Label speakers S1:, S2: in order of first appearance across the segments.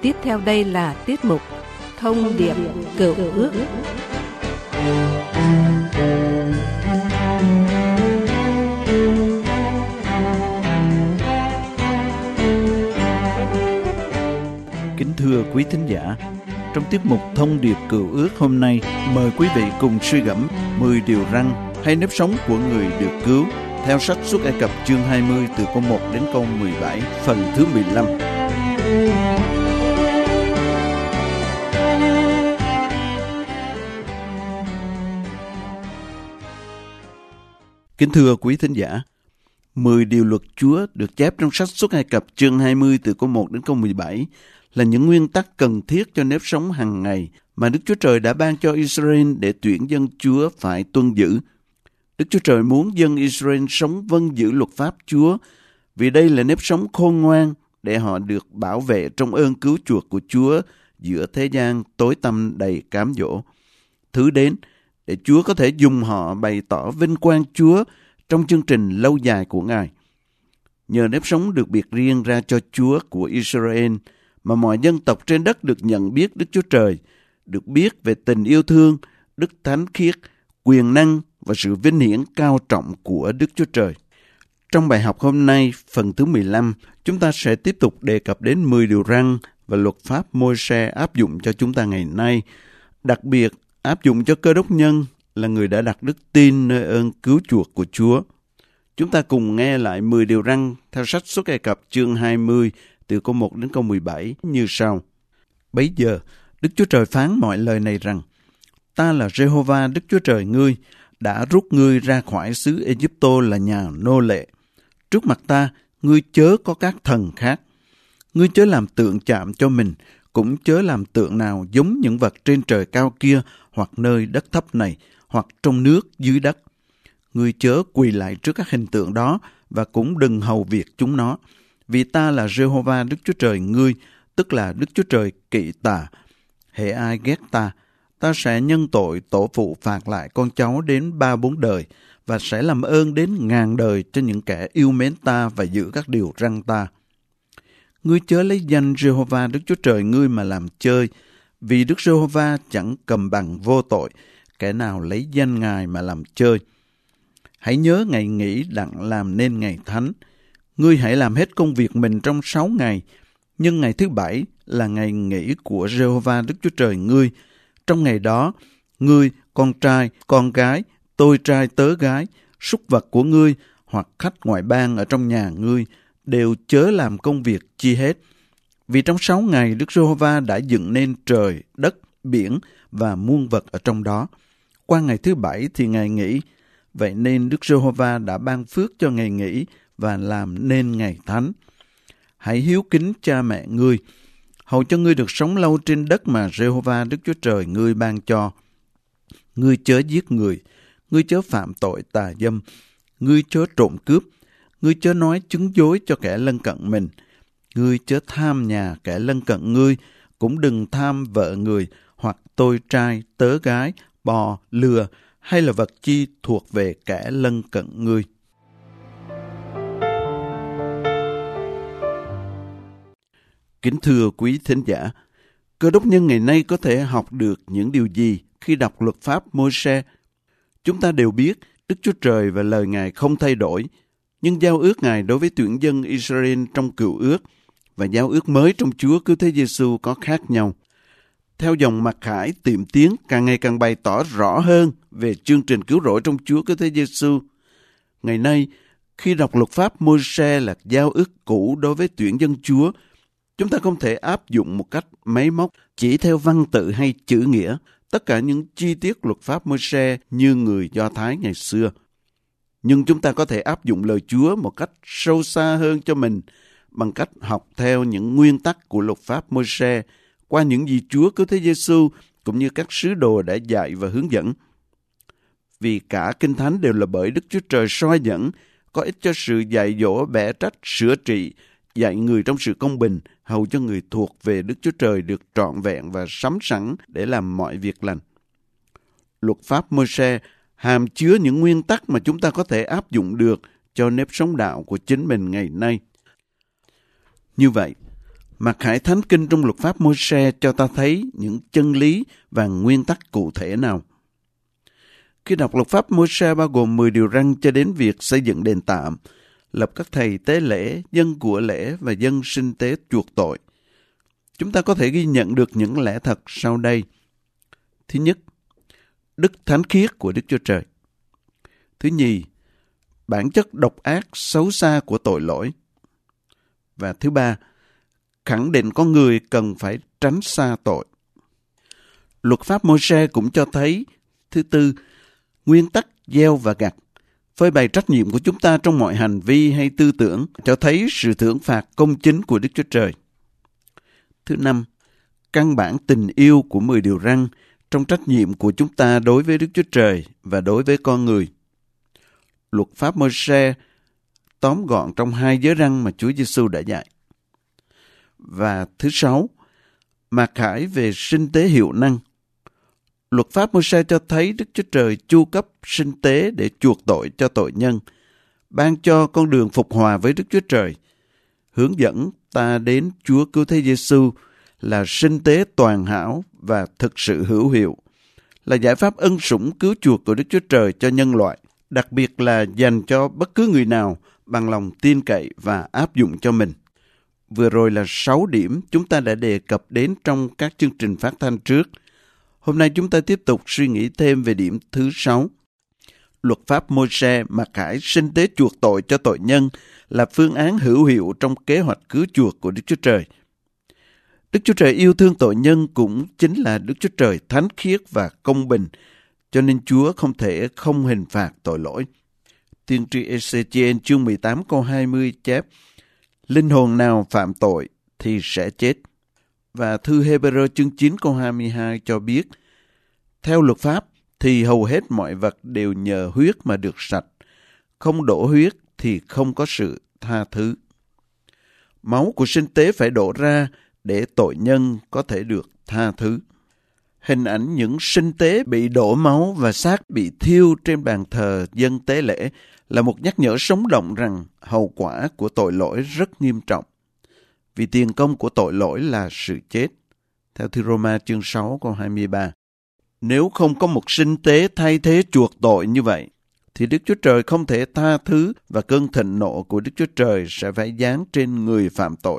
S1: Tiếp theo đây là tiết mục Thông điệp Cựu Ước.
S2: Kính thưa quý thính giả, trong tiết mục Thông điệp Cựu Ước hôm nay, mời quý vị cùng suy gẫm 10 điều răn hay nếp sống của người được cứu theo sách Xuất Ai Cập chương 20 từ câu 1 đến câu 17, phần thứ 15. Kính thưa quý thính giả, 10 điều luật Chúa được chép trong sách Xuất Ai Cập chương 20 từ câu 1 đến câu 17 là những nguyên tắc cần thiết cho nếp sống hàng ngày mà Đức Chúa Trời đã ban cho Israel để tuyển dân Chúa phải tuân giữ. Đức Chúa Trời muốn dân Israel sống vâng giữ luật pháp Chúa, vì đây là nếp sống khôn ngoan để họ được bảo vệ trong ơn cứu chuộc của Chúa giữa thế gian tối tăm đầy cám dỗ. Thứ đến, để Chúa có thể dùng họ bày tỏ vinh quang Chúa trong chương trình lâu dài của Ngài. Nhờ nếp sống được biệt riêng ra cho Chúa của Israel, mà mọi dân tộc trên đất được nhận biết Đức Chúa Trời, được biết về tình yêu thương, đức thánh khiết, quyền năng và sự vinh hiển cao trọng của Đức Chúa Trời. Trong bài học hôm nay, phần thứ 15, chúng ta sẽ tiếp tục đề cập đến 10 điều răn và luật pháp Môi-se áp dụng cho chúng ta ngày nay, đặc biệt áp dụng cho Cơ Đốc nhân là người đã đặt đức tin nơi ơn cứu chuộc của Chúa. Chúng ta cùng nghe lại 10 điều răn theo sách Xuất Ai Cập chương 20 từ câu 1 đến câu 17 như sau. Bấy giờ, Đức Chúa Trời phán mọi lời này rằng: Ta là Giê-hô-va Đức Chúa Trời ngươi, đã rút ngươi ra khỏi xứ Ê-díp-tô là nhà nô lệ. Trước mặt ta, ngươi chớ có các thần khác. Ngươi chớ làm tượng chạm cho mình, cũng chớ làm tượng nào giống những vật trên trời cao kia, hoặc nơi đất thấp này, hoặc trong nước dưới đất. Ngươi chớ quỳ lại trước các hình tượng đó, và cũng đừng hầu việc chúng nó. Vì ta là Giê-hô-va Đức Chúa Trời ngươi, tức là Đức Chúa Trời kỵ tà. Hễ ai ghét ta, ta sẽ nhân tội tổ phụ phạt lại con cháu đến 3-4 đời, và sẽ làm ơn đến 1000 đời cho những kẻ yêu mến ta và giữ các điều răn ta. Ngươi chớ lấy danh Giê-hô-va Đức Chúa Trời ngươi mà làm chơi, vì Đức Giê-hô-va chẳng cầm bằng vô tội, kẻ nào lấy danh Ngài mà làm chơi. Hãy nhớ ngày nghỉ đặng làm nên ngày thánh. Ngươi hãy làm hết công việc mình trong 6 ngày, nhưng ngày thứ 7 là ngày nghỉ của Giê-hô-va Đức Chúa Trời ngươi. Trong ngày đó, ngươi, con trai, con gái, tôi trai tớ gái, súc vật của ngươi hoặc khách ngoại bang ở trong nhà ngươi đều chớ làm công việc chi hết. Vì trong 6 ngày Đức Giê-hô-va đã dựng nên trời, đất, biển và muôn vật ở trong đó. Qua ngày thứ 7 thì ngày nghỉ. Vậy nên Đức Giê-hô-va đã ban phước cho ngày nghỉ và làm nên ngày thánh. Hãy hiếu kính cha mẹ ngươi, hầu cho ngươi được sống lâu trên đất mà Giê-hô-va Đức Chúa Trời ngươi ban cho. Ngươi chớ giết người, ngươi chớ phạm tội tà dâm, ngươi chớ trộm cướp, ngươi chớ nói chứng dối cho kẻ lân cận mình, ngươi chớ tham nhà kẻ lân cận ngươi, cũng đừng tham vợ người, hoặc tôi trai, tớ gái, bò, lừa, hay là vật chi thuộc về kẻ lân cận ngươi. Kính thưa quý thính giả, Cơ Đốc nhân ngày nay có thể học được những điều gì khi đọc luật pháp Môi-se? Chúng ta đều biết Đức Chúa Trời và lời Ngài không thay đổi, nhưng giao ước Ngài đối với tuyển dân Israel trong Cựu Ước và giao ước mới trong Chúa Cứu Thế Giêsu có khác nhau. Theo dòng mặc khải tiệm tiến càng ngày càng bày tỏ rõ hơn về chương trình cứu rỗi trong Chúa Cứu Thế Giêsu. Ngày nay, khi đọc luật pháp Môi-se là giao ước cũ đối với tuyển dân Chúa, chúng ta không thể áp dụng một cách máy móc chỉ theo văn tự hay chữ nghĩa tất cả những chi tiết luật pháp Môi-se như người Do Thái ngày xưa. Nhưng chúng ta có thể áp dụng lời Chúa một cách sâu xa hơn cho mình bằng cách học theo những nguyên tắc của luật pháp Môi-se qua những gì Chúa Cứu Thế Giêsu cũng như các sứ đồ đã dạy và hướng dẫn. Vì cả Kinh Thánh đều là bởi Đức Chúa Trời soi dẫn, có ích cho sự dạy dỗ, bẻ trách, sửa trị, dạy người trong sự công bình, hầu cho người thuộc về Đức Chúa Trời được trọn vẹn và sắm sẵn để làm mọi việc lành. Luật pháp Môi-se hàm chứa những nguyên tắc mà chúng ta có thể áp dụng được cho nếp sống đạo của chính mình ngày nay. Như vậy, Mặc khải thánh kinh trong luật pháp Môi-se cho ta thấy những chân lý và nguyên tắc cụ thể nào. Khi đọc luật pháp Môi-se bao gồm 10 điều răn cho đến việc xây dựng đền tạm, lập các thầy tế lễ, dâng của lễ và dâng sinh tế chuộc tội, chúng ta có thể ghi nhận được những lẽ thật sau đây. Thứ nhất, đức thánh khiết của Đức Chúa Trời. Thứ nhì, bản chất độc ác xấu xa của tội lỗi. Và thứ ba, khẳng định con người cần phải tránh xa tội. Luật pháp Môi-se cũng cho thấy, thứ tư, nguyên tắc gieo và gặt, phơi bày trách nhiệm của chúng ta trong mọi hành vi hay tư tưởng, cho thấy sự thưởng phạt công chính của Đức Chúa Trời. Thứ năm, căn bản tình yêu của 10 điều răn trong trách nhiệm của chúng ta đối với Đức Chúa Trời và đối với con người. Luật pháp Môi-se tóm gọn trong 2 giới răn mà Chúa Giêsu đã dạy. Và thứ sáu, mặc khải về sinh tế hiệu năng. Luật pháp Môi-se cho thấy Đức Chúa Trời chu cấp sinh tế để chuộc tội cho tội nhân, ban cho con đường phục hòa với Đức Chúa Trời, hướng dẫn ta đến Chúa Cứu Thế Giêsu là sinh tế toàn hảo và thực sự hữu hiệu, là giải pháp ân sủng cứu chuộc của Đức Chúa Trời cho nhân loại, đặc biệt là dành cho bất cứ người nào bằng lòng tin cậy và áp dụng cho mình. Vừa rồi là 6 điểm chúng ta đã đề cập đến trong các chương trình phát thanh trước. Hôm nay chúng ta tiếp tục suy nghĩ thêm về điểm thứ 6. Luật pháp Môi-se mặc khải sinh tế chuộc tội cho tội nhân là phương án hữu hiệu trong kế hoạch cứu chuộc của Đức Chúa Trời. Đức Chúa Trời yêu thương tội nhân cũng chính là Đức Chúa Trời thánh khiết và công bình, cho nên Chúa không thể không hình phạt tội lỗi. Tiên tri Ê-xê-chi-ên chương 18 câu 20 chép, linh hồn nào phạm tội thì sẽ chết. Và thư Hê-bê-rơ chương 9 câu 22 cho biết, theo luật pháp thì hầu hết mọi vật đều nhờ huyết mà được sạch, không đổ huyết thì không có sự tha thứ. Máu của sinh tế phải đổ ra để tội nhân có thể được tha thứ. Hình ảnh những sinh tế bị đổ máu và xác bị thiêu trên bàn thờ dâng tế lễ là một nhắc nhở sống động rằng hậu quả của tội lỗi rất nghiêm trọng. Vì tiền công của tội lỗi là sự chết. Theo thư Roma chương 6 câu 23. Nếu không có một sinh tế thay thế chuộc tội như vậy, thì Đức Chúa Trời không thể tha thứ và cơn thịnh nộ của Đức Chúa Trời sẽ phải giáng trên người phạm tội.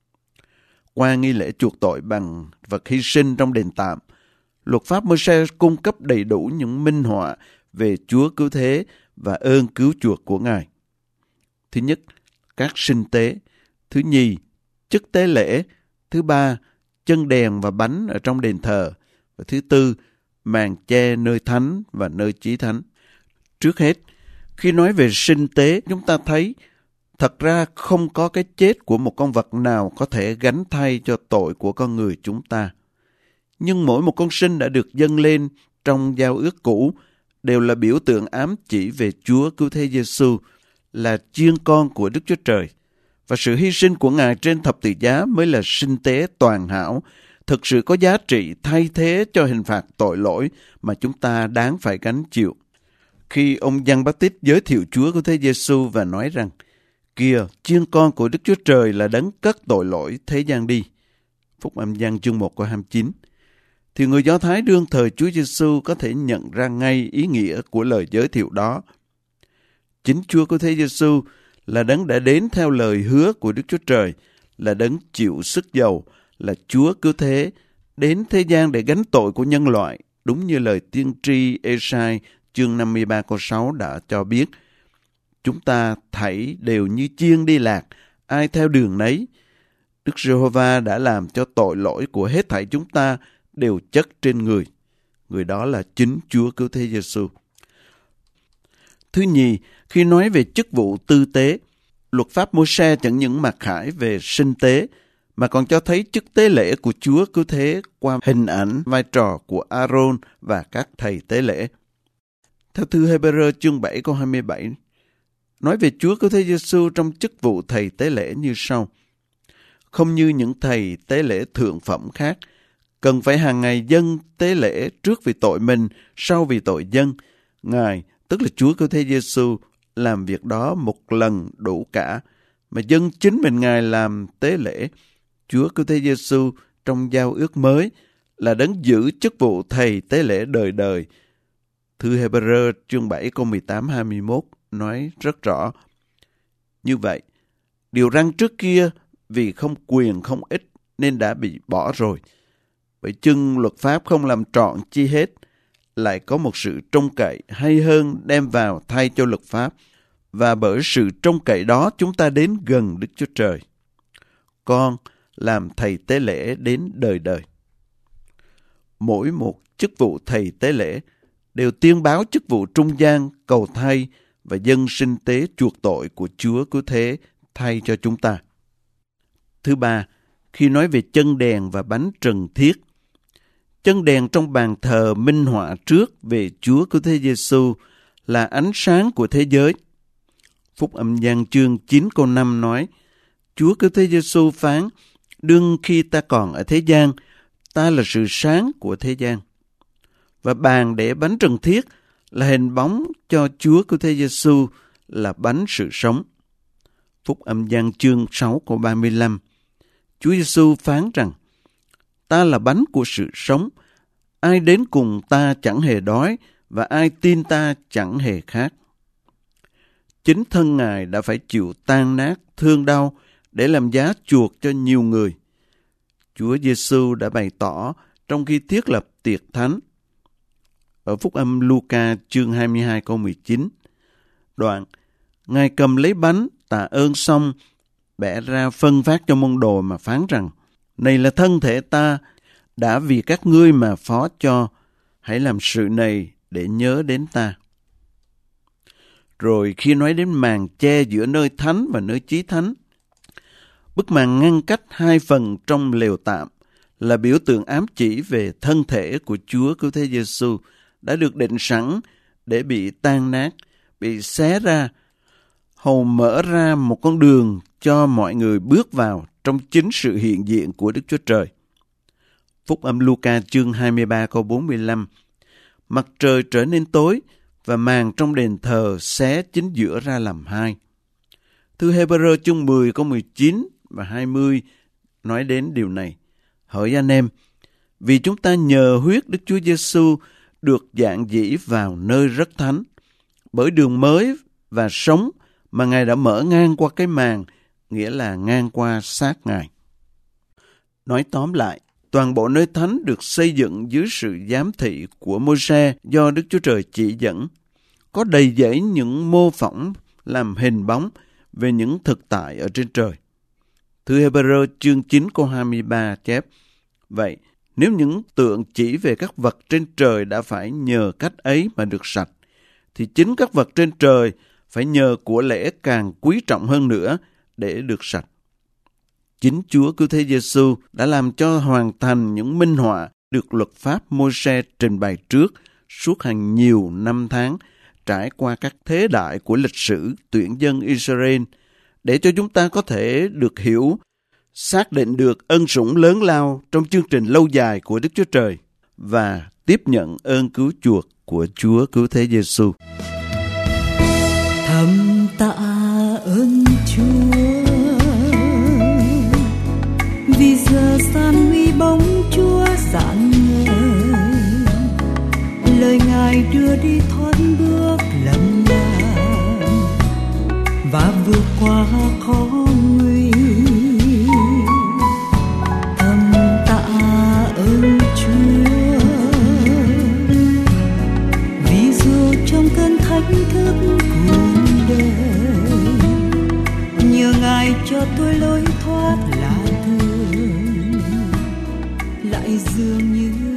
S2: Qua nghi lễ chuộc tội bằng vật hy sinh trong đền tạm, luật pháp Môi-se cung cấp đầy đủ những minh họa về Chúa Cứu Thế và ơn cứu chuộc của Ngài. Thứ nhất, các sinh tế. Thứ nhì, chức tế lễ. Thứ ba, chân đèn và bánh ở trong đền thờ. Và thứ tư, màn che nơi thánh và nơi chí thánh. Trước hết, khi nói về sinh tế, chúng ta thấy thật ra không có cái chết của một con vật nào có thể gánh thay cho tội của con người chúng ta. Nhưng mỗi một con sinh đã được dâng lên trong giao ước cũ đều là biểu tượng ám chỉ về Chúa Cứu Thế Giêsu, là chiên con của Đức Chúa Trời. Và sự hy sinh của Ngài trên thập tự giá mới là sinh tế toàn hảo, thực sự có giá trị thay thế cho hình phạt tội lỗi mà chúng ta đáng phải gánh chịu. Khi ông Giăng Báp Tít giới thiệu Chúa Cứu Thế Giêsu và nói rằng, kìa, chiên con của Đức Chúa Trời là đấng cất tội lỗi thế gian đi. Phúc âm Giăng chương 1 câu 29. Thì người Do Thái đương thời Chúa Giêsu có thể nhận ra ngay ý nghĩa của lời giới thiệu đó. Chính Chúa Cứu Thế Giêsu là đấng đã đến theo lời hứa của Đức Chúa Trời, là đấng chịu sức dầu, là Chúa Cứu Thế, đến thế gian để gánh tội của nhân loại, đúng như lời tiên tri Ê-sai chương 53 câu 6 đã cho biết. Chúng ta thảy đều như chiên đi lạc, ai theo đường nấy. Đức Giê-hô-va đã làm cho tội lỗi của hết thảy chúng ta đều chất trên người. Người đó là chính Chúa Cứu Thế Giêsu. Thứ nhì, khi nói về chức vụ tư tế, luật pháp Môi-se chẳng những mặc khải về sinh tế, mà còn cho thấy chức tế lễ của Chúa Cứu Thế qua hình ảnh vai trò của A-rôn và các thầy tế lễ. Theo thư Hê-bê-rơ chương 7 câu 27, nói về Chúa Cứu Thế Giêsu trong chức vụ thầy tế lễ như sau. Không như những thầy tế lễ thượng phẩm khác, cần phải hàng ngày dâng tế lễ trước vì tội mình, sau vì tội dân. Ngài, tức là Chúa Cứu Thế Giêsu, làm việc đó một lần đủ cả, mà dâng chính mình Ngài làm tế lễ, Chúa Cứu Thế Giêsu trong giao ước mới là đấng giữ chức vụ thầy tế lễ đời đời. Thư Hebrew chương 7 câu 18-21 nói rất rõ. Như vậy, điều răn trước kia vì không quyền không ích nên đã bị bỏ rồi. Bởi chưng luật pháp không làm trọn chi hết, lại có một sự trông cậy hay hơn đem vào thay cho luật pháp, và bởi sự trông cậy đó chúng ta đến gần Đức Chúa Trời. Con làm thầy tế lễ đến đời đời. Mỗi một chức vụ thầy tế lễ đều tuyên báo chức vụ trung gian, cầu thay và dâng sinh tế chuộc tội của Chúa Cứu Thế thay cho chúng ta. Thứ ba, khi nói về chân đèn và bánh trần thiết, chân đèn trong bàn thờ minh họa trước về Chúa Cứu Thế Giêsu là ánh sáng của thế giới. Phúc Âm Giăng chương 9 câu 5 nói, Chúa Cứu Thế Giêsu phán, đương khi ta còn ở thế gian, ta là sự sáng của thế gian. Và bàn để bánh trần thiết là hình bóng cho Chúa Cứu Thế Giêsu là bánh sự sống. Phúc Âm Giăng chương 6 câu 35, Chúa Giêsu phán rằng, ta là bánh của sự sống, ai đến cùng ta chẳng hề đói, và ai tin ta chẳng hề khát. Chính thân Ngài đã phải chịu tan nát, thương đau để làm giá chuộc cho nhiều người. Chúa Giêsu đã bày tỏ trong khi thiết lập tiệc thánh. Ở Phúc Âm Luca chương 22 câu 19, đoạn, Ngài cầm lấy bánh, tạ ơn xong, bẻ ra phân phát cho môn đồ mà phán rằng, này là thân thể ta, đã vì các ngươi mà phó cho, hãy làm sự này để nhớ đến ta. Rồi khi nói đến màn che giữa nơi thánh và nơi chí thánh, bức màn ngăn cách hai phần trong lều tạm là biểu tượng ám chỉ về thân thể của Chúa Cứu Thế Giêsu đã được định sẵn để bị tan nát, bị xé ra, hầu mở ra một con đường cho mọi người bước vào trong chính sự hiện diện của Đức Chúa Trời. Phúc Âm Luca chương 23 câu 45, mặt trời trở nên tối và màn trong đền thờ xé chính giữa ra làm hai. Thư Hebrew chương 10 câu 19 và 20 nói đến điều này. Hỡi anh em, vì chúng ta nhờ huyết Đức Chúa Giêsu được dạng dĩ vào nơi rất thánh, bởi đường mới và sống mà Ngài đã mở ngang qua cái màn, nghĩa là ngang qua xác Ngài. Nói tóm lại, toàn bộ nơi thánh được xây dựng dưới sự giám thị của Môi-se do Đức Chúa Trời chỉ dẫn, có đầy dẫy những mô phỏng làm hình bóng về những thực tại ở trên trời. Thư Hebrew chương 9 câu 23 chép, vậy nếu những tượng chỉ về các vật trên trời đã phải nhờ cách ấy mà được sạch, thì chính các vật trên trời phải nhờ của lễ càng quý trọng hơn nữa để được sạch. Chính Chúa Cứu Thế Giêsu đã làm cho hoàn thành những minh họa được luật pháp Môi-se trình bày trước suốt hàng nhiều năm tháng, trải qua các thế đại của lịch sử tuyển dân Israel, để cho chúng ta có thể được hiểu, xác định được ân sủng lớn lao trong chương trình lâu dài của Đức Chúa Trời và tiếp nhận ơn cứu chuộc của Chúa Cứu Thế Giêsu.
S3: Thầm tạ ơn Chúa vì giờ gian nguy bóng Chúa rạng ngời, lời Ngài đưa đi thoát bước lầm làng và vượt qua khó nguy. Thầm tạ ơn Chúa vì dù trong cơn thách thức cuộc đời, nhờ Ngài cho tôi lối thoát lạ thường, lại dường như